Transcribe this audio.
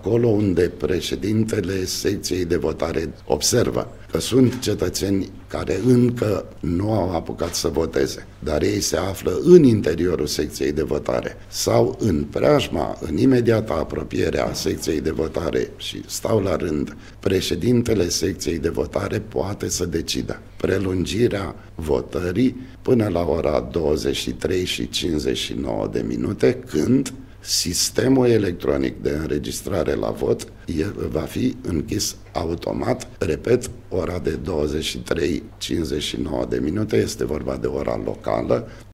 acolo unde președintele secției de votare observă că sunt cetățeni care încă nu au apucat să voteze, dar ei se află în interiorul secției de votare sau în preajma, în imediata apropiere a secției de votare și stau la rând, președintele secției de votare poate să decidă prelungirea votării până la ora 23:59, când sistemul electronic de înregistrare la vot va fi închis automat, repet, ora de 23:59, este vorba de ora locală,